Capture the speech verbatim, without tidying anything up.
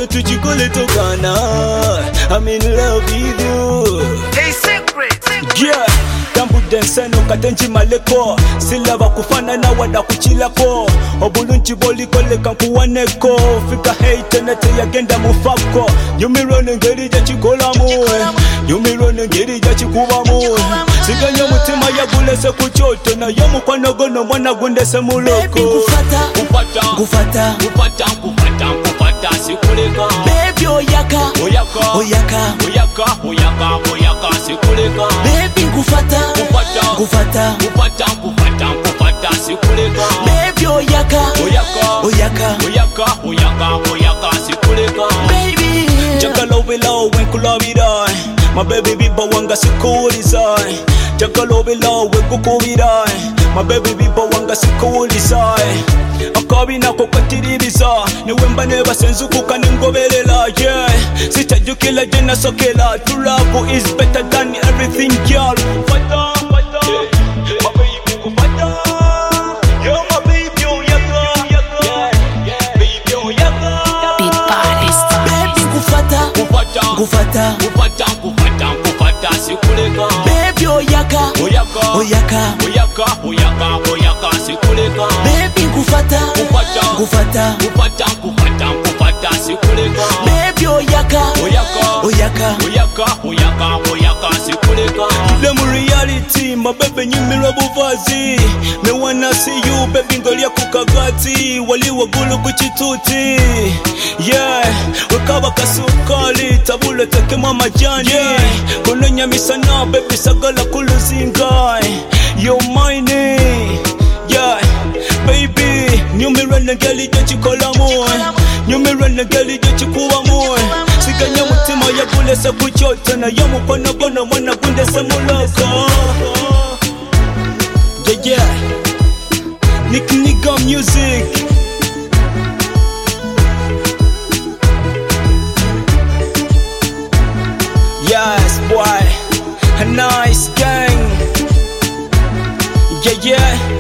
Mucho tuchikole tokana. I'm in love with you. Hey, secret. Yeah, tambu denseno katenji maleko. Silava kufana na wada kuchilako. Obulunchi boli kole kankuwaneko. Fika hate nete yagenda mufako. Yumirone ngeri ja chikola muwe. Yumirone ngeri ja chikuba muwe. Siganya mutima yagulese kuchoto. Na yomu kwa nogono mwana gundese muloko. Baby kufata, Kufata, kufata, kufata, kufata, kufata, sikuleka. baby oyaka, Oyaka, oyaka, oyaka, oyaka, oyaka, sikuleka. baby kufata, Kufata, kufata, kufata, kufata, kufata, sikuleka. baby oyaka, Oyaka, oyaka, oyaka, oyaka, oyaka, sikuleka. baby. Chakalo below when kulabida. My baby biba wanga sikurizai. Chakalo below when kukubirai. My baby biba wanga sikurizai. Akabi nako kwatiribiza. Niwemba neba senzu kukaningobelela. Yeah, sitajukila jena sokela. True love is better than everything, girl. Fata, fata, my baby kufata. You're my baby, oh yaka, yaka. Baby, oh yaka. Beat Paris, baby kufata, Kufata, kufata, kufata, kufata, kufata, sikuleka. baby oyaka, Oyaka, oyaka, oyaka, oyaka, oyaka, sikuleka. baby kufata, Kufata, kufata, kufata, kufata, kufata, sikuleka. baby oyaka, Oyaka, oyaka, oyaka, oyaka, oyaka, sikuleka. Them reality, my baby nyimira buvazi. Me wanna see you, baby ngolia kukagati. Wali wagulu kuchituti. Yeah, wakaba kasukali. Tabule tekema majani. Yeah, kono nyamisa na baby sagala kuluzingai. You're mine. Yeah, baby, nyumira ngali chikola moe. Nyumira ngali chikuwa moe. Siganya mutima yagulese kuchota na yamu kono kono mwana gundese muloko. Yeah, yeah. Nick Nigga music. Yes, boy. A nice gang. Yeah, yeah.